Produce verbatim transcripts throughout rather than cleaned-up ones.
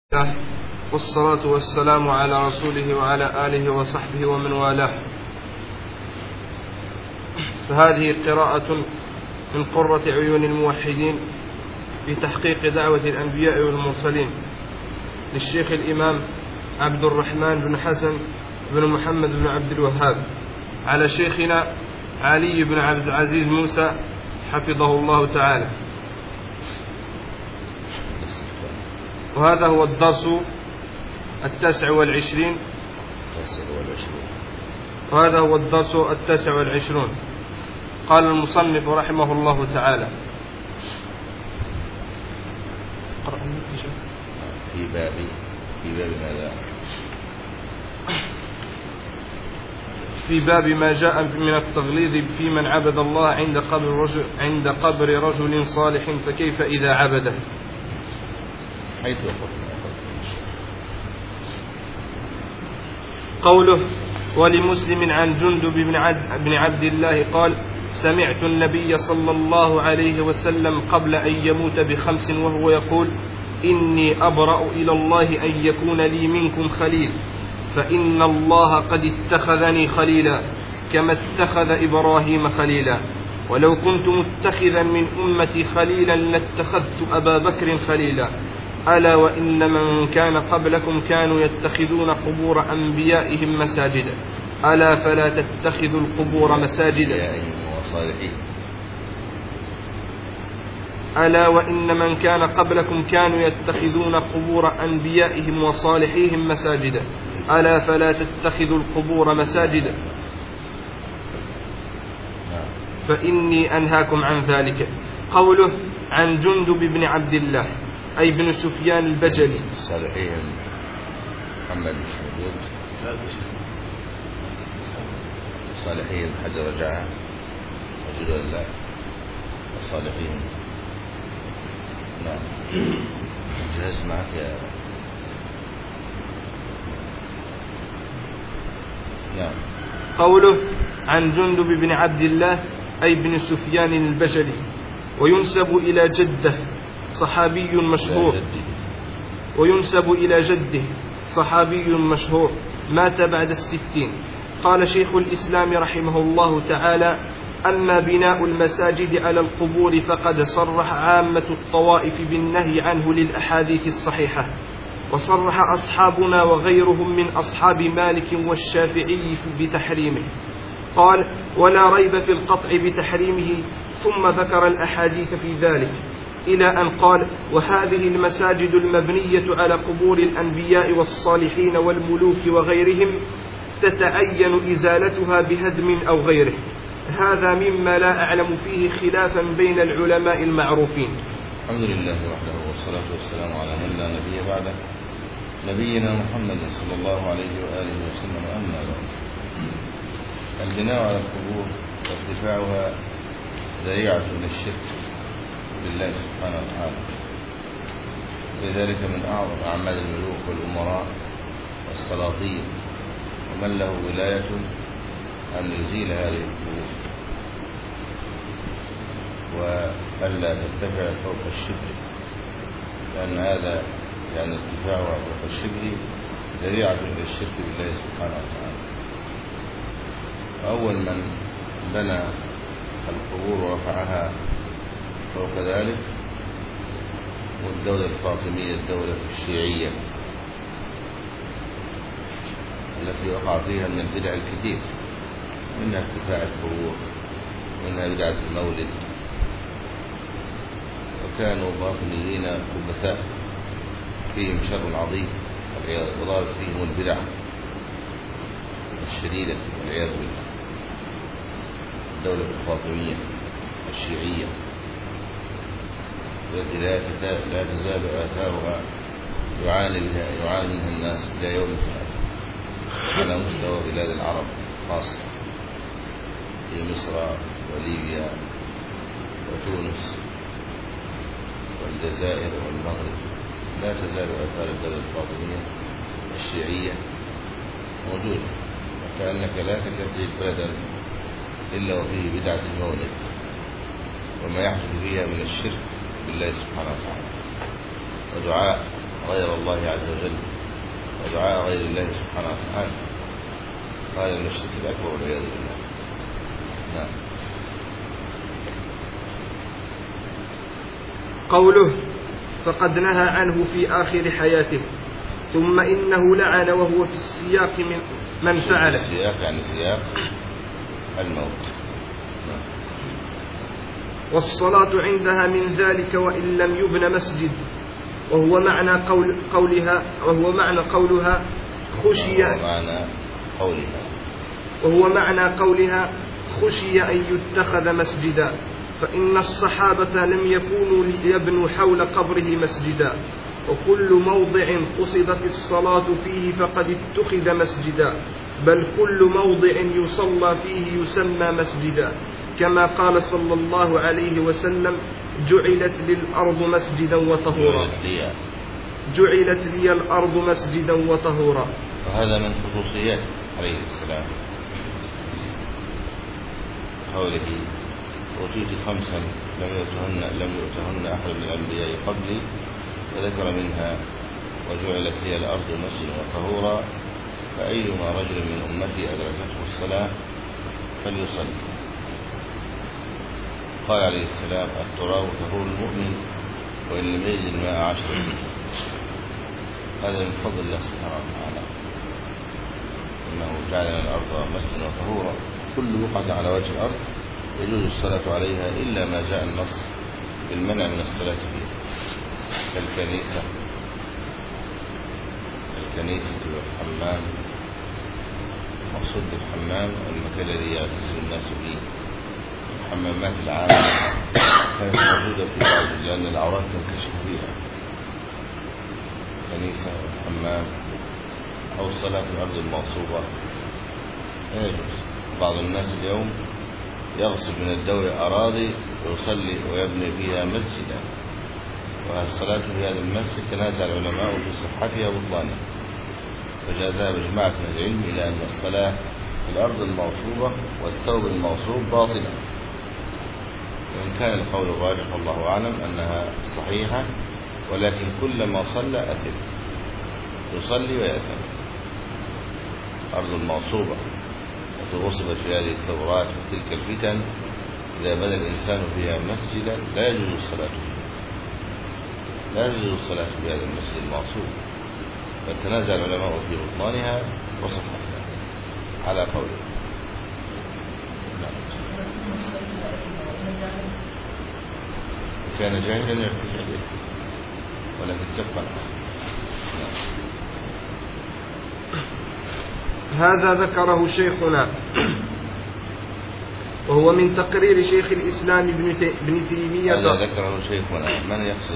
الله والصلاة والسلام على رسوله وعلى آله وصحبه ومن والاه. فهذه قراءة من قرة عيون الموحدين في تحقيق دعوة الأنبياء والمرسلين للشيخ الإمام عبد الرحمن بن حسن بن محمد بن عبد الوهاب على شيخنا علي بن عبد العزيز موسى حفظه الله تعالى. وهذا هو الدرس التاسع والعشرين وهذا هو الدرس التاسع والعشرون. قال المصنف رحمه الله تعالى: في باب في باب ماذا؟ في باب ما جاء من التغليظ في من عبد الله عند قبر رجل عند قبر رجل صالح، فكيف إذا عبده؟ حيث قوله: ولمسلم عن جندب بن عبد الله قال: سمعت النبي صلى الله عليه وسلم قبل أن يموت بخمس وهو يقول: إني أبرأ إلى الله أن يكون لي منكم خليل، فإن الله قد اتخذني خليلا كما اتخذ إبراهيم خليلا، ولو كنت متخذا من أمتي خليلا لاتخذت أبا بكر خليلا، ألا وإن من كان قبلكم كانوا يتخذون قبور أنبيائهم مساجدا، ألا فلا تتخذوا القبور مساجدا، ألا وإن من كان قبلكم كانوا يتخذون قبور أنبيائهم وصالحيهم مساجدا، ألا فلا تتخذوا القبور مساجدا، فإني أنهاكم عن ذلك. قوله عن جندب بن عبد الله أي بن سفيان البجلي. الصالحين محمد مش موجود. الصالحين حد رجعها موجود ولا لا؟ الصالحين نعم. جهز معك يا نعم. قوله عن جندب بن عبد الله أي بن سفيان البجلي، وينسب إلى جده صحابي مشهور وينسب إلى جده صحابي مشهور مات بعد الستين. قال شيخ الإسلام رحمه الله تعالى: أما بناء المساجد على القبور فقد صرح عامة الطوائف بالنهي عنه للأحاديث الصحيحة، وصرح أصحابنا وغيرهم من أصحاب مالك والشافعي بتحريمه. قال: ولا ريب في القطع بتحريمه، ثم ذكر الأحاديث في ذلك إلى أن قال: وهذه المساجد المبنية على قبور الأنبياء والصالحين والملوك وغيرهم تتعين إزالتها بهدم أو غيره. هذا مما لا أعلم فيه خلافا بين العلماء المعروفين. الحمد لله وحده والصلاة والسلام على من لا نبي بعده، نبينا محمد صلى الله عليه وآله وسلم. أما بعد، البناء على القبور وارتفاعها ذريعة من الشرك بالله سبحانه وتعالى، لذلك من أعظم أعمال الملوك والأمراء والسلاطين ومن له ولاية أن يزيل هذه القبور وألا ترتفع فوق الشبر، لأن هذا يعني ارتفاعها فوق الشبر ذريعة إلى الشرك بالله سبحانه وتعالى. أول من بنى القبور ورفعها فوق ذلك والدولة الفاطمية، الدولة الشيعية التي وقع فيها من البدع الكثير، منها ارتفاع القبور، منها بدعة المولد، وكانوا باطنيين خبثاء فيهم شر عظيم وظهرت فيهم البدع الشديدة والعياذ بالله. الدولة الفاطمية الشيعية التي لا تزال آثارها يعاني منها يعاني منها الناس إلى يوم القيامة على مستوى بلاد العرب خاصة، في مصر وليبيا وتونس والجزائر والمغرب. لا تزال آثار الدولة الفاطمية الشيعية موجودة، وكأنك لا تجد بلدا إلا وفيه بدعة المولد وما يحدث فيها من الشرك بالله سبحانه وتعالى ودعاء غير الله عز وجل ودعاء غير الله سبحانه وتعالى. هذا من الشرك الأكبر والعياذ بالله. نعم. قوله فقد نهى عنه في آخر حياته. ثم إنه لعن وهو في السياق من من فعل. السياق يعني سياق الموت. نعم. والصلاة عندها من ذلك وإن لم يبن مسجد. وهو معنى قول قولها وهو معنى قولها خشي وهو معنى قولها وهو معنى قولها خشي أن يتخذ مسجدا، فإن الصحابة لم يكونوا ليبنوا حول قبره مسجدا، وكل موضع قصدت الصلاة فيه فقد اتخذ مسجدا، بل كل موضع يصلى فيه يسمى مسجدا، كما قال صلى الله عليه وسلم جعلت لي الأرض مسجدا وطهورا جعلت لي الأرض مسجدا وطهورا. وهذا من خصوصيات عليه السلام، قوله أوتيت خمسا لم يؤتهن لم يؤتهن أحد من الأنبياء قبلي، وذكر منها وجعلت لي الأرض مسجدا وطهورا، فأيما رجل من أمتي أدركته الصلاة فليصلي. قال عليه السلام التراب طهور المؤمن وإن لم يجد الماء عشر سنين. هذا من فضل الله سبحانه وتعالى، إنه جعل الأرض مسجدا وطهورا. كل بقعة على وجه الأرض يجوز الصلاة عليها إلا ما جاء النص بالمنع من الصلاة فيها، كالكنيسة الكنيسة والحمام. مقصود بالحمام المكان الذي يغتسل الناس فيه. الحمامات العامة كانت موجودة في الأرض لأن العورات تنكشف فيها. كنيسة والحمام أو الصلاة في الأرض المغصوبة لا يجوز. بعض الناس اليوم يغصب من الدولة أراضي ويصلي ويبني فيها مسجدا، والصلاة في هذا المسجد تنازع العلماء في صحتها وبطلانها، فجاء ذهب جماعة من العلم إلى أن الصلاة في الأرض المغصوبة والثوب المغصوب باطلة، وإن كان القول الراجح والله أعلم أنها صحيحة، ولكن كلما صلى أثم، يصلي ويأثم. أرض المغصوبة وغصبت في هذه الثورات وتلك الفتن، إذا بنى الإنسان فيها مسجدا لا يجوز الصلاة فيه، لا يجوز الصلاة في هذا المسجد المغصوب، فتنازع العلماء في بطلانها وصحتها على قوله. كان جاهلا يرتفع الإثم ولكن تبقى. هذا ذكره شيخنا، وهو من تقرير شيخ الإسلام ابن تيمية. هذا ذكره شيخنا، من يقصد؟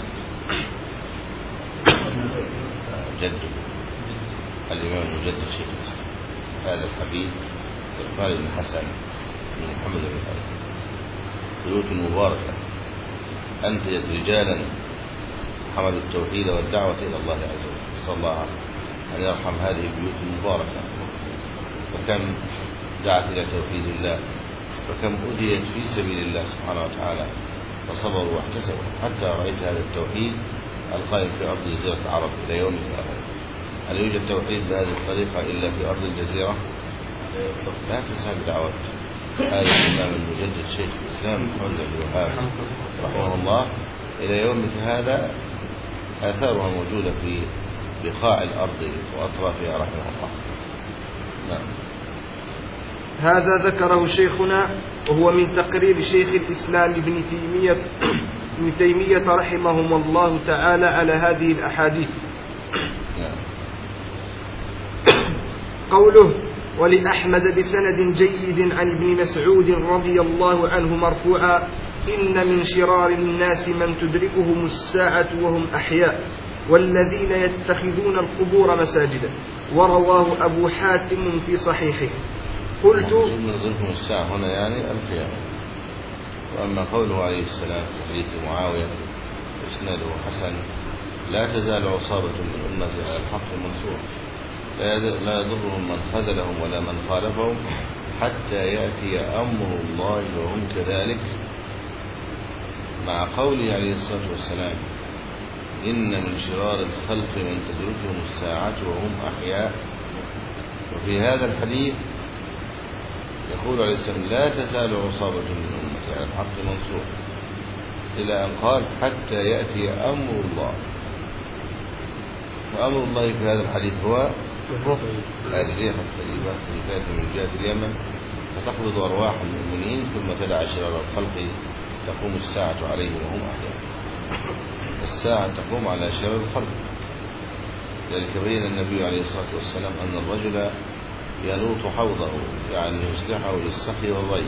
جده الإمام المجدد شيخ الإسلام هذا الحبيب الخالد بن حسن بن محمد بن خالد. بيوت مباركة أنتجت رجالا حملوا التوحيد والدعوة إلى الله عز وجل، صلى الله أن يرحم هذه البيوت المباركة. فكم دعت إلى توحيد الله، وكم أذيت في سبيل الله سبحانه وتعالى، فصبروا واحتسبوا حتى رأيت هذا التوحيد القائم في أرض جزيرة العرب إلى يوم هذا. هل يوجد توحيد بهذه الطريقة إلا في أرض الجزيرة؟ لا تسهل دعوات. هذا الإمام المجدد شيخ الإسلام محمد بن الوهاب رحمه الله إلى يومك هذا آثارها موجودة في بقاع الأرض وأطرافها رحمه الله. نعم. هذا ذكره شيخنا، وهو من تقرير شيخ الإسلام ابن تيمية ابن تيمية رحمهم الله تعالى على هذه الأحاديث. نعم. قوله ولأحمد بسند جيد عن ابن مسعود رضي الله عنه مرفوعا إن من شرار الناس من تدركهم الساعة وهم أحياء والذين يتخذون القبور مساجدا، ورواه أبو حاتم في صحيحه. قلت من تدركهم الساعة هنا يعني القيامة. وأما قوله عليه السلام في حديث معاوية إسناده حسن لا تزال عصابة من أمتي على الحق منصور لا يضرهم من خذلهم ولا من خالفهم حتى يأتي أمر الله وهم كذلك، مع قوله عليه الصلاة والسلام إن من شرار الخلق من تدركهم الساعة وهم أحياء. وفي هذا الحديث يقول عليه السلام لا تزال عصابة من أمتي على الحق منصور، إلى أن قال حتى يأتي أمر الله. فأمر الله في هذا الحديث هو الريح الطيبة التي تأتي من جهة اليمن فتقبض أرواح المؤمنين ثم تدع شرار الخلق تقوم الساعة عليهم وهم أحياء. الساعة تقوم على شرار الخلق. ذلك بين النبي عليه الصلاة والسلام أن الرجل يلوط حوضه، يعني يصلحه للسقي والري،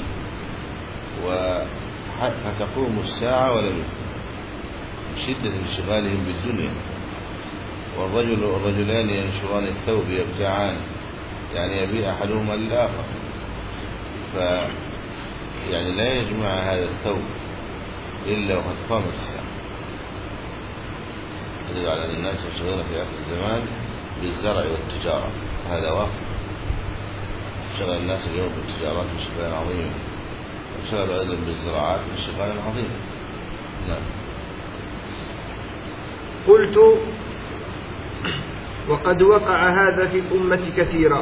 فتقوم الساعة ولم يكن من شدة انشغالهم بالدنيا. والرجل والرجلان ينشران الثوب يبتاعان، يعني يبيع أحدهما للآخر، ف يعني لا يجمع هذا الثوب إلا وقد قامت الساعة. يدل على أن الناس يشتغلون في آخر الزمان بالزرع والتجارة، هذا واقع. شغل الناس اليوم بالتجارات بشغل عظيم، وشغل أيضا بالزراعات بشغل عظيم. نعم. قلت وقد وقع هذا في الأمة كثيرا،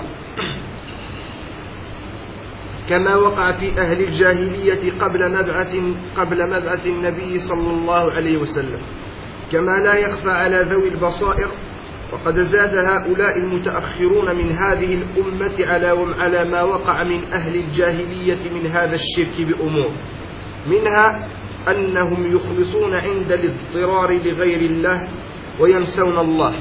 كما وقع في أهل الجاهلية قبل مبعث قبل مبعث النبي صلى الله عليه وسلم، كما لا يخفى على ذوي البصائر. وقد زاد هؤلاء المتأخرون من هذه الأمة على على ما وقع من أهل الجاهلية من هذا الشرك بأمور، منها أنهم يخلصون عند الاضطرار لغير الله وينسون الله،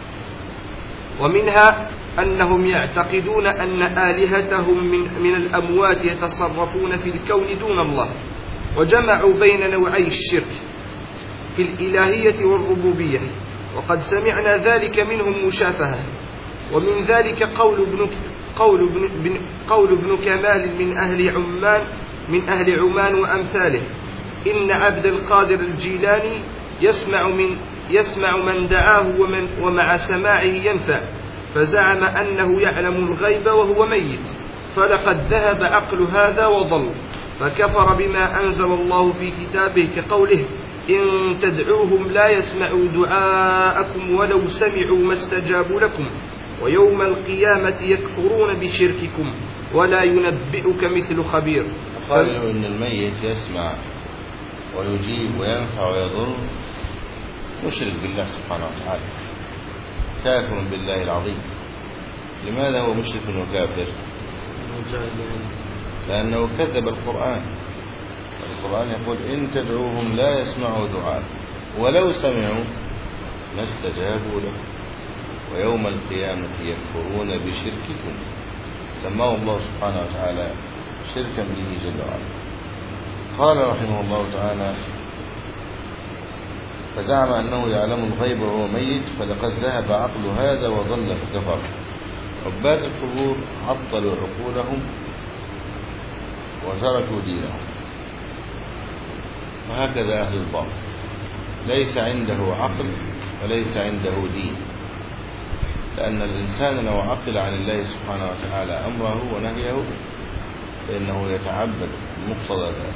ومنها أنهم يعتقدون أن آلهتهم من, من الأموات يتصرفون في الكون دون الله، وجمعوا بين نوعي الشرك في الإلهية والربوبية، وقد سمعنا ذلك منهم مشافهة. ومن ذلك قول ابن قول ابن قول ابن كمال من أهل عمان من أهل عمان وأمثاله: إن عبد القادر الجيلاني يسمع من يسمع من دعاه ومن ومع سماعه ينفع، فزعم أنه يعلم الغيب وهو ميت، فلقد ذهب عقل هذا وضل، فكفر بما أنزل الله في كتابه، كقوله: إن تدعوهم لا يسمعوا دعاءكم ولو سمعوا ما استجابوا لكم، ويوم القيامة يكفرون بشرككم ولا ينبئك مثل خبير. قالوا إن الميت يسمع ويجيب وينفع ويضر، مشرك بالله سبحانه وتعالى، كافر بالله العظيم. لماذا هو مشرك وكافر؟ لأنه كذب القرآن. القرآن يقول: إن تدعوهم لا يسمعوا دعاء ولو سمعوا ما استجابوا لكم ويوم القيامة يكفرون بشرككم. سماه الله سبحانه وتعالى شركا به جل وعلا. قال رحمه الله تعالى: فزعم أنه يعلم الغيب وهو ميت، فلقد ذهب عقل هذا وضل فكفر. عباد القبور عطلوا عقولهم وتركوا دينهم، وهكذا أهل الباطل، ليس عنده عقل وليس عنده دين. لأن الإنسان لو عقل عن الله سبحانه وتعالى أمره ونهيه فإنه يتعبد بمقتضى ذلك.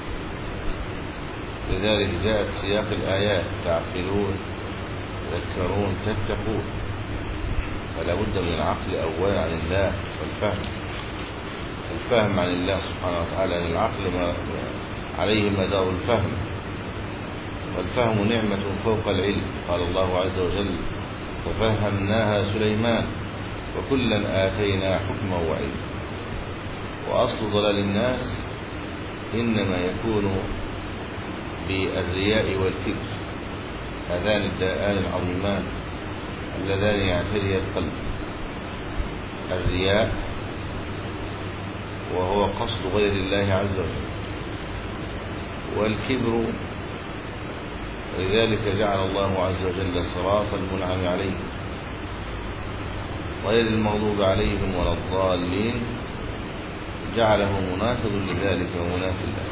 لذلك جاءت سياق الآيات: تعقلون تذكرون تتقون. فلا بد من العقل أولا عن الله والفهم، الفهم عن الله سبحانه وتعالى. أن العقل ما عليه مدار الفهم، والفهم نعمة فوق العلم. قال الله عز وجل: ففهمناها سليمان وكلا آتينا حكما وعلما. وأصل ضلال الناس إنما يكون بالرياء والكبر، هذان الداءان العظيمان اللذان يعتري القلب: الرياء وهو قصد غير الله عز وجل، والكبر. ولذلك جعل الله عز وجل صراط المنعم عليه غير المغضوب عليهم ولا الضالين، جعله منافذ لذلك ومنافذ له.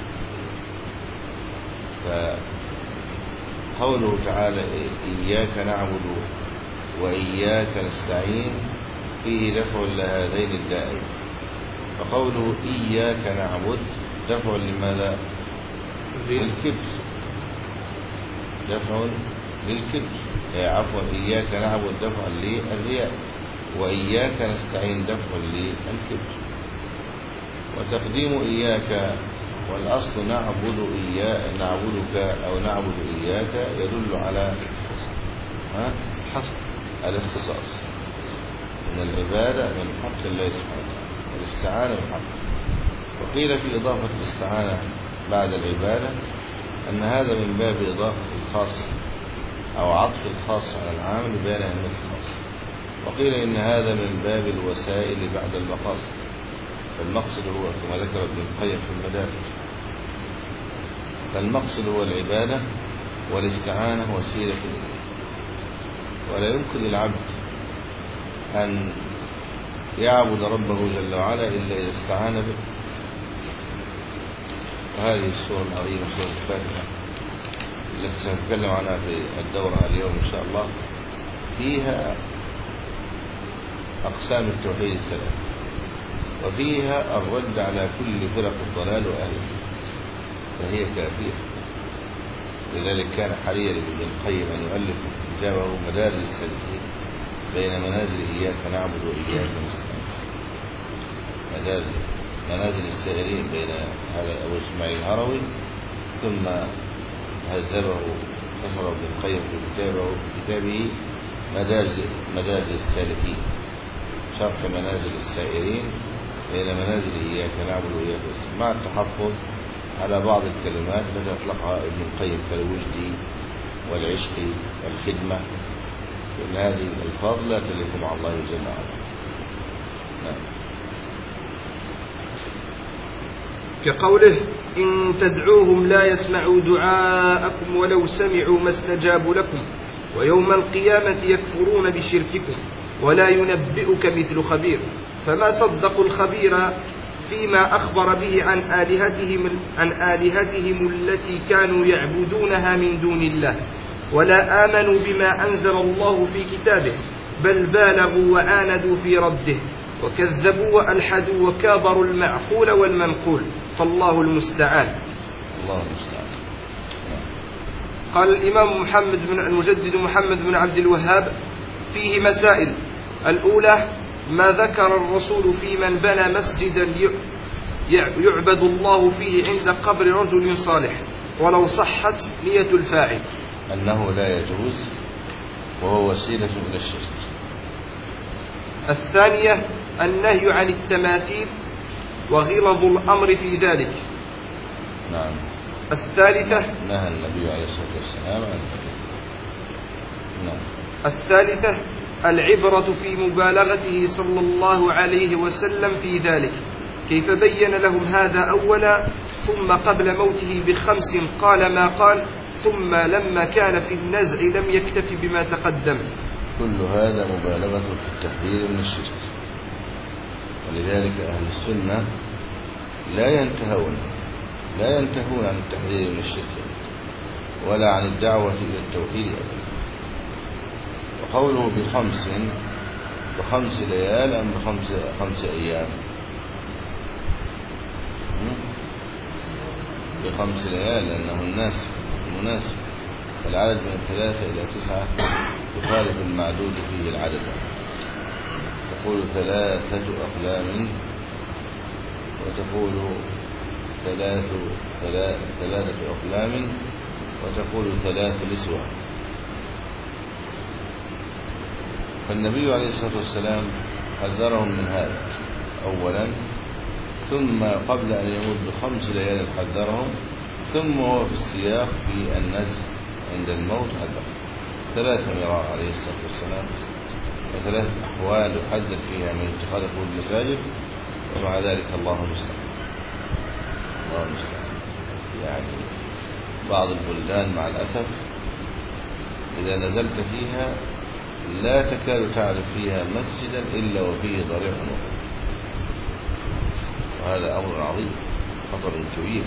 فقوله تعالى: إياك نعبد وإياك نستعين، فيه دفع لهذين الدائين. فقوله إياك نعبد دفع لماذا؟ للكبر، دفع للكبر، عفوا إياك نعبد دفعا للرياء، وإياك نستعين دفعا للكبر. وتقديم إياك والأصل نعبد إياك نعبدك أو نعبد إياك يدل على حصر الاختصاص، من العبادة من حق الله سبحانه وتعالى، والاستعانة من حق. وقيل في إضافة الاستعانة بعد العبادة أن هذا من باب إضافة الخاص أو عطف الخاص على العام لبيان أهمية الخاص. وقيل إن هذا من باب الوسائل بعد المقاصد، فالمقصد هو كما ذكر ابن القيم في المدارج، فالمقصد هو العبادة والاستعانة وسيلة إليه. ولا يمكن للعبد أن يعبد ربه جل وعلا إلا إذا استعان به. وهذه السورة العظيمة سورة الفاتحة التي سنتكلم عنها في الدورة اليوم إن شاء الله فيها أقسام التوحيد الثلاث، وفيها الرد على كل فرق الضلال وأهله، فهي كافية. لذلك كان حريا لابن القيم أن يؤلف كتابه مدارج السالكين بين منازل إياك نعبد وإياك نستعين، مدارج منازل السائرين بين هذا أبو إسماعيل الهروي، ثم هذبه فصل ابن القيم في كتابه في كتابه مدارج مدارج السالكين، شرح منازل السائرين بين منازل إياك نعبد وإياك نستعين، مع التحفظ على بعض الكلمات التي أطلقها ابن القيم كالوجد والعشق والخدمة، وإن هذه الألفاظ لا تليق مع الله جل وعلا. نعم. كقوله إن تدعوهم لا يسمعوا دعاءكم ولو سمعوا ما استجابوا لكم ويوم القيامة يكفرون بشرككم ولا ينبئك مثل خبير. فما صدقوا الخبير فيما أخبر به عن آلهتهم, عن آلهتهم التي كانوا يعبدونها من دون الله، ولا آمنوا بما أنزل الله في كتابه، بل بالغوا وعاندوا في رده وكذبوا وألحدوا وكابروا المعقول والمنقول، فالله المستعان. الله المستعان. قال الإمام محمد بن المجدد محمد بن عبد الوهاب فيه مسائل. الأولى ما ذكر الرسول في من بنى مسجدا يعبد الله فيه عند قبر رجل صالح ولو صحت نية الفاعل، أنه لا يجوز وهو وسيلة من الشرك. الثانية النهي عن التماثيل وغلظ الأمر في ذلك. نعم. الثالثة نهى النبي عليه الصلاة والسلام عن ذلك. نعم. الثالثة العبرة في مبالغته صلى الله عليه وسلم في ذلك، كيف بين لهم هذا أولا ثم قبل موته بخمس قال ما قال، ثم لما كان في النزع لم يكتف بما تقدم. كل هذا مبالغة في التحذير من الشرك، ولذلك أهل السنة لا ينتهون لا ينتهون عن التحذير من الشرك ولا عن الدعوة إلى التوحيد أبدا. وقوله بخمس بخمس ليال أم بخمس خمس أيام؟ بخمس ليال لأنه الناس مناسب، العدد من ثلاثة إلى تسعة يخالف المعدود فيه العدد. تقول ثلاثة أقلام وتقول ثلاث ثلاثة أقلام وتقول ثلاث نسوة. فالنبي عليه الصلاة والسلام حذرهم من هذا أولا، ثم قبل أن يموت بخمس ليال حذرهم، ثم هو في السياق في النزع عند الموت حذرهم ثلاث مرات عليه الصلاة والسلام، وثلاث أحوال يحذر فيها من اتخاذ قبور المساجد، ومع ذلك الله المستعان. الله المستعان. يعني بعض البلدان مع الأسف إذا نزلت فيها لا تكاد تعرف فيها مسجدا إلا وفيه ضريح وقبر، وهذا أمر عظيم خطر كبير.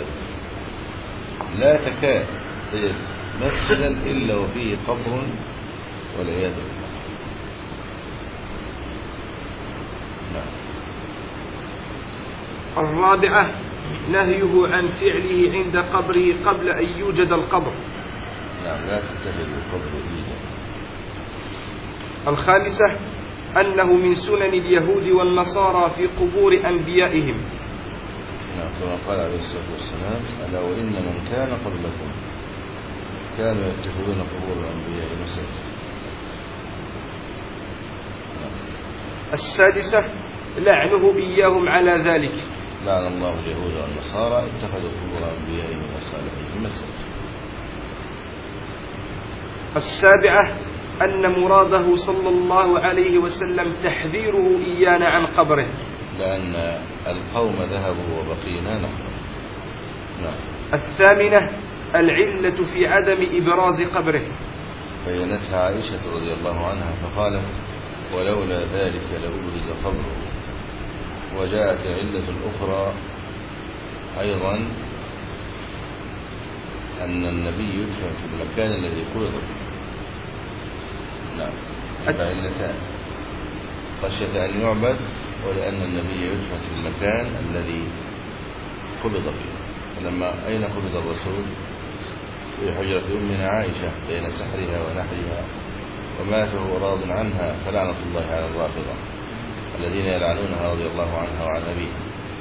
لا تكاد تجد مسجدا إلا وفيه قبر والعياذ بالله. نعم. الرابعة نهيه عن فعله عند قبره قبل أن يوجد القبر، نعم لا تتخذ القبر إيدا. الخامسة أنه من سنن اليهود والنصارى في قبور أنبيائهم. نعم كما قال عليه الصلاة والسلام: ألا وإن من كان قبلكم كانوا يتخذون قبور الأنبياء مساجد. السادسة لعنه إياهم على ذلك. لعن الله اليهود والنصارى اتخذوا قبور أنبيائهم وصالحين مساجد. السابعة أن مراده صلى الله عليه وسلم تحذيره إيانا عن قبره، لأن القوم ذهبوا وبقينا نحن. نعم. الثامنة العلة في عدم إبراز قبره، بينتها عائشة رضي الله عنها فقالت: ولولا ذلك لأبرز قبره. وجاءت العلة الأخرى أيضا أن النبي يدفن في المكان الذي قبض فيه. نعم علتان: خشية أن يعبد، ولأن النبي يدفن في المكان الذي قبض فيه. فلما أين قبض الرسول؟ في حجرة أمنا عائشة بين سحرها ونحرها، ومات وهو راض عنها، فلعنة الله على الرافضة الذين يلعنونها رضي الله عنها وعن أبيها.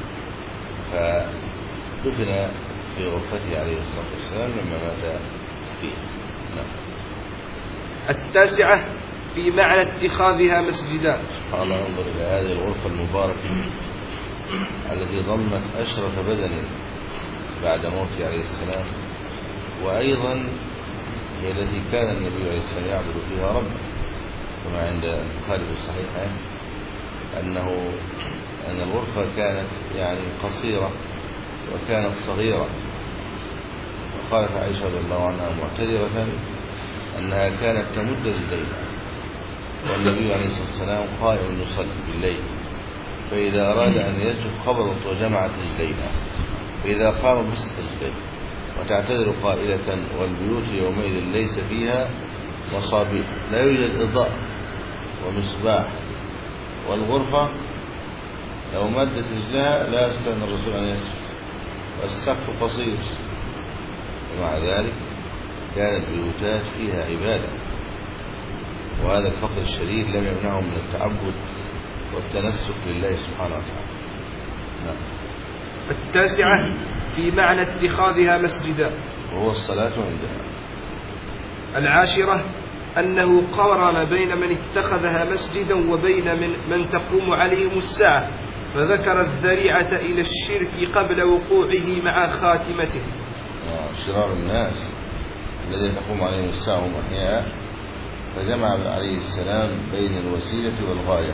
فدفن في غرفته عليه الصلاة والسلام لما مات فيه. نعم. التاسعة في معنى اتخاذها مسجدا. سبحان الله، انظر إلى هذه الغرفة المباركة التي ضمت أشرف بدن بعد موته عليه السلام، وأيضا هي التي كان النبي عليه السلام يعبد فيها ربه، كما عند البخاري في الصحيحين أنه أن الغرفة كانت يعني قصيرة وكانت صغيرة. وقالت عائشة رضي الله عنها معتذرة أنها كانت تمد رجليها، والنبي عليه الصلاة والسلام قائم يصلي بالليل، فإذا أراد أن يسجد خبطت وجمعت رجليها، فإذا قام بسط رجليه، وتعتذر قائلة: والبيوت يومئذ ليس فيها مصابيح، لا يوجد إضاءة ومصباح، والغرفة لو مدت رجلها لا يستطيع الرسول أن يسجد، والسقف قصير، ومع ذلك كانت بيوتات فيها عبادة. وهذا الفقر الشديد لم يمنعهم من التعبد والتنسك لله سبحانه وتعالى. نعم. التاسعة في معنى اتخاذها مسجدا، وهو الصلاة عندها. العاشرة أنه قارن بين من اتخذها مسجدا وبين من, من تقوم عليهم الساعة، فذكر الذريعة إلى الشرك قبل وقوعه مع خاتمته. شرار الناس الذين تقوم عليهم الساعة هم أحياء، فجمع عليه السلام بين الوسيلة والغاية.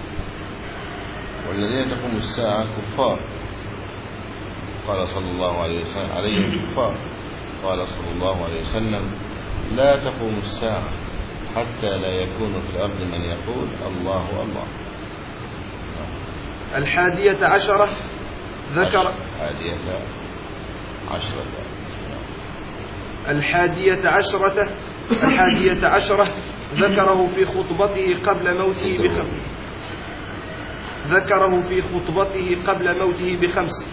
والذين تقوم الساعة كفار، قال صلى الله عليه وسلم عليهم كفار، قال صلى الله عليه وسلم: لا تقوم الساعة حتى لا يكون في الأرض من يقول الله الله. الحادية عشرة ذكر الحادية عشرة الحادية عشرة الحادية عشرة ذكره في خطبته قبل موته بخمس ذكره في خطبته قبل موته بخمس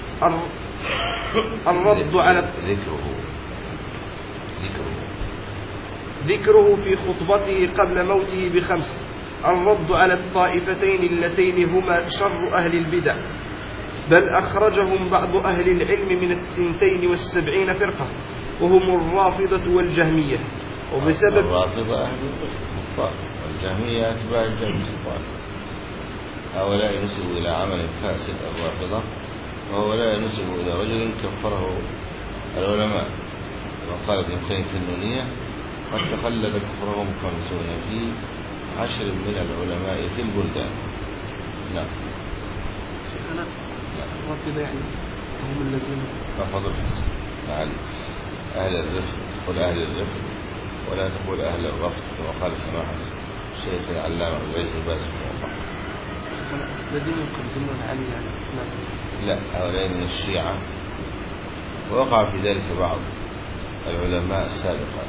الرد على ذكره ذكره ذكره في خطبته قبل موته بخمس الرد على الطائفتين اللتين هما شر أهل البدع، بل أخرجهم بعض أهل العلم من الثنتين والسبعين فرقة، وهم الرافضة والجهمية. وبسبب الرافضة أهل الكفار، والجهمية أتباع الجهم الكفار. هؤلاء ينسبوا إلى عمل فاسد الرافضة، وهؤلاء ينسبوا إلى رجل كفره العلماء. وقال ابن القيم في النونية: قد تخلد كفرهم خمسون في عشر من العلماء في البلدان. نعم. أنا الرافضة يعني هم الذين رفضوا الحسن. نعم. أهل الرفض، قل أهل الرفض ولا تقول أهل الرفض، كما قال سماحة الشيخ العلامة ابن باز رحمه الله. الذين يقدمون علي على الإسلام لا، هؤلاء من الشيعة، ووقع في ذلك بعض العلماء السابقة،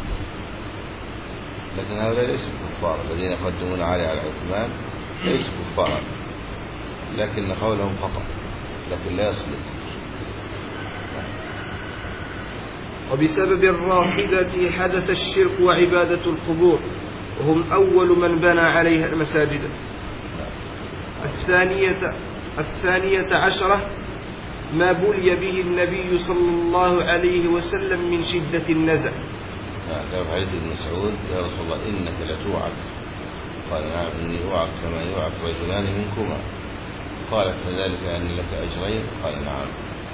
لكن هؤلاء ليسوا كفار. الذين يقدمون علي على عثمان ليسوا كفارا، لكن قولهم خطأ، لكن لا يصلح. وبسبب الرافضة حدث الشرك وعبادة القبور، وهم أول من بنى عليها المساجد. الثانية, الثانية عشرة ما بلي به النبي صلى الله عليه وسلم من شدة النزع. قال حديث ابن مسعود: يا رسول الله إنك لتوعك. قال: نعم إني أوعك كما يوعك رجلان منكما. قال: فذلك أن لك أجرين؟ قال: نعم.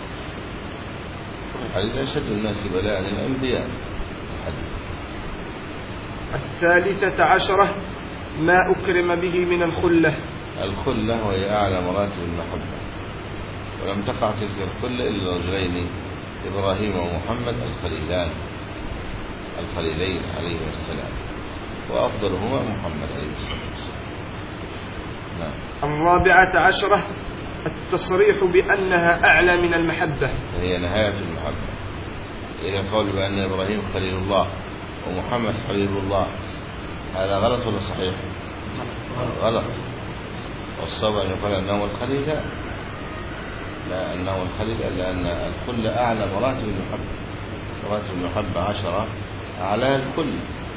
حديث أشد الناس بلاء الأنبياء. حديث. الثالثة عشرة ما أكرم به من الخلة. الخلة وهي أعلى مراتب المحبة، ولم تقع تلك الخلة إلا رجلين: إبراهيم ومحمد الخليلان الخليلين عليهما السلام، وأفضلهما محمد عليه الصلاة والسلام. نعم. الرابعة عشرة التصريح بأنها أعلى من المحبة، هي نهاية المحبة. إذا قول بأن إبراهيم خليل الله ومحمد حبيب الله، هذا غلط ولا صحيح؟ غلط. والصواب أن يقال أنه الخليلان، لا أنه الخليل، لأن الكل أعلى مراتب المحبة. مراتب المحبة عشرة، أعلى الكل.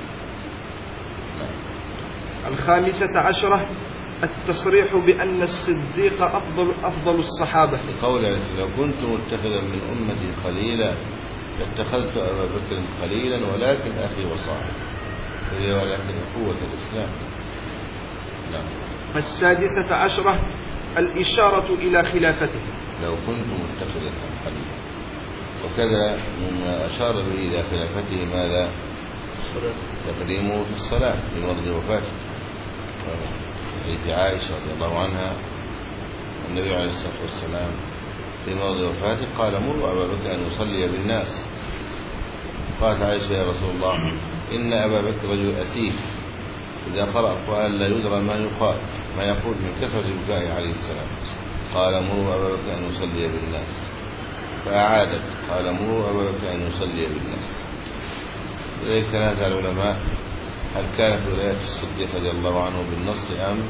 الخامسة عشرة التصريح بأن الصديق أفضل أفضل الصحابة، لقول لو كنت متخذا من أمتي خليلا لاتخذت أبا بكر خليلا ولكن أخي وصاحبي، هي ولكن قوة الإسلام. نعم. السادسة عشرة الإشارة إلى خلافته، لو كنت متخذا خليلا. وكذا مما أشار به إلى خلافته ماذا؟ تقديمه في الصلاة في مرض وفاته. حديث عائشة رضي الله عنها النبي عليه الصلاة والسلام في مرض وفاته قال: مروا أبا بكر أن يصلي بالناس. قالت عائشة: يا رسول الله إن أبا بكر رجل أسيف، إذا قرأ القرآن لا يدرى ما يقال ما يقول من كثرة بكائه عليه السلام. قال: مروا أبا بكر أن يصلي بالناس. فأعادت: قال: مروا أبا بكر أن يصلي بالناس. لذلك تنازع العلماء هل كانت ولاية الصديق رضي الله عنه بالنص أم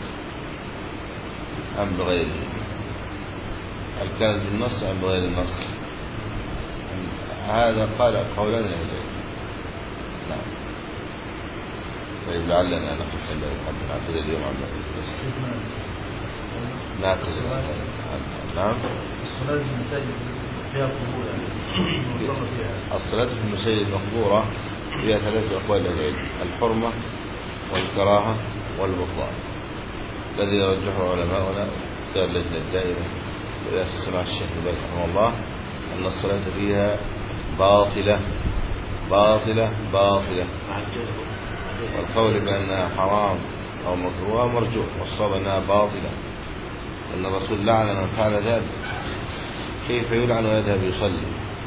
أم بغيره؟ هل كانت بالنص أم بغير النص؟ هذا قال قولان إليه. نعم. طيب لعلنا نقف عند الحد نعتذر اليوم عن بس ناقص. نعم. الصلاة في المساجد فيها قبور يعني. الصلاة في المساجد المقبورة فيها ثلاثة أقوال للعلم: الحرمة والكراهة والبطلان. الذي يرجحه علماؤنا اختيار اللجنة الدائمة وإذا سمع الشيخ باز رحمه الله أن الصلاة فيها باطلة باطلة باطلة، والقول بأنها حرام أو مكروه مرجوح، والصواب أنها باطلة، أن الرسول لعن من فعل ذلك. كيف يلعن ويذهب يصلي؟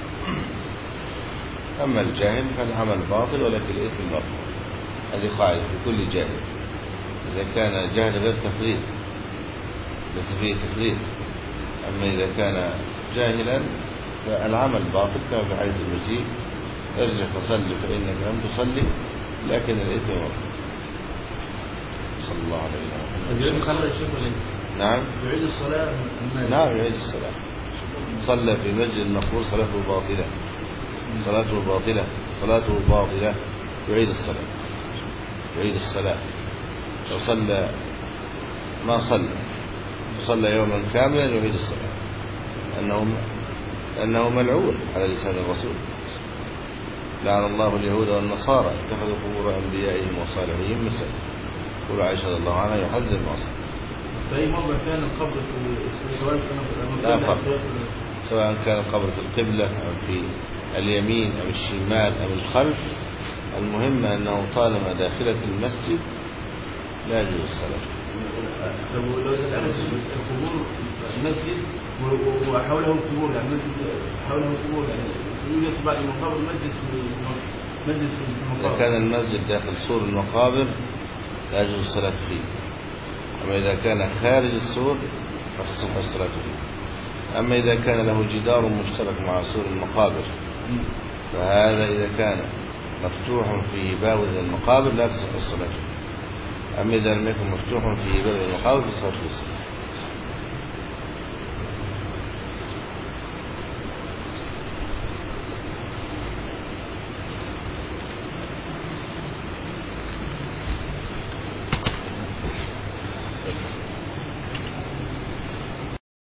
أما الجاهل فالعمل باطل ولكن الإثم مرفوع. هذه قاعدة في كل جاهل. إذا كان جاهل غير تفريط ليس فيه تفريط. أما إذا كان جاهلا فالعمل باطل، كما في حديث المسيء: ارجع فصلي فإنك لم تصلي لكن الإثم مرفوع. صلى الله عليه وسلم. نعم. يعيد الصلاة. نعم يعيد الصلاة. صلى في مسجد مقبور صلاته باطلة، صلاته باطلة صلاته باطلة يعيد الصلاة يعيد الصلاة. لو صلى ما صلى صلى يوما كاملا يعيد الصلاة، أنه أنه ملعون على لسان الرسول: لعن الله اليهود والنصارى اتخذوا قبور أنبيائهم وصالحين مساجد. قول عائشة رضي الله عنها يحذر ما صلى. في أي موضع كان القبر في سواء كان لا فرق، سواء كان القبر في القبلة أو في اليمين أو الشمال أو الخلف، المهم أنه طالما داخلة المسجد لا يجوز الصلاة. لو لو القبور المسجد وحوله قبور، يعني المسجد حوله قبور، يعني يوجد بعد المقابر مسجد في مسجد في المقابر. إذا كان المسجد داخل سور المقابر لا يجوز الصلاة فيه. أما إذا كان خارج السور فتصح الصلاة فيه. أما إذا كان له جدار مشترك مع سور المقابر فهذا إذا كان مفتوح فيه باب المقابر لا تصح الصلاة فيه. أما إذا لم يكن مفتوح فيه باب المقابر فتصح الصلاة.